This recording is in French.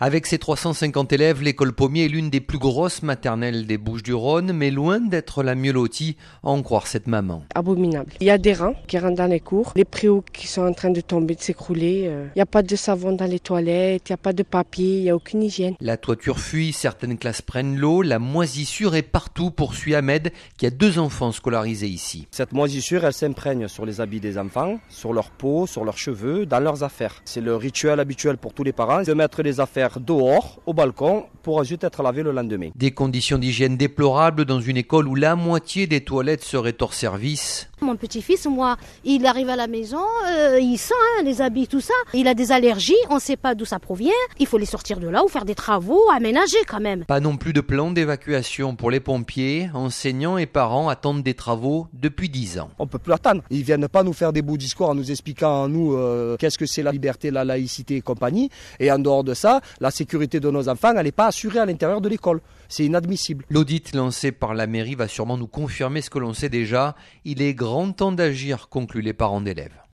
Avec ses 350 élèves, l'école Pommier est l'une des plus grosses maternelles des Bouches-du-Rhône, mais loin d'être la mieux lotie, à en croire cette maman. Abominable. Il y a des rats qui rentrent dans les cours, les préaux qui sont en train de tomber, de s'écrouler. Il n'y a pas de savon dans les toilettes, il n'y a pas de papier, il n'y a aucune hygiène. La toiture fuit, certaines classes prennent l'eau, la moisissure est partout, poursuit Ahmed, qui a 2 enfants scolarisés ici. Cette moisissure, elle s'imprègne sur les habits des enfants, sur leur peau, sur leurs cheveux, dans leurs affaires. C'est le rituel habituel pour tous les parents de mettre les affaires dehors, au balcon, pour ensuite être lavées le lendemain. Des conditions d'hygiène déplorables dans une école où la moitié des toilettes seraient hors service. Mon petit-fils, moi, il arrive à la maison, il sent les habits, tout ça. Il a des allergies, on ne sait pas d'où ça provient. Il faut les sortir de là ou faire des travaux, aménager quand même. Pas non plus de plan d'évacuation pour les pompiers. Enseignants et parents attendent des travaux depuis 10 ans. On ne peut plus attendre. Ils ne viennent pas nous faire des beaux discours en nous expliquant, qu'est-ce que c'est la liberté, la laïcité et compagnie. Et en dehors de ça, la sécurité de nos enfants, elle n'est pas assurée à l'intérieur de l'école. C'est inadmissible. L'audit lancé par la mairie va sûrement nous confirmer ce que l'on sait déjà. Il est grand temps d'agir, concluent les parents d'élèves.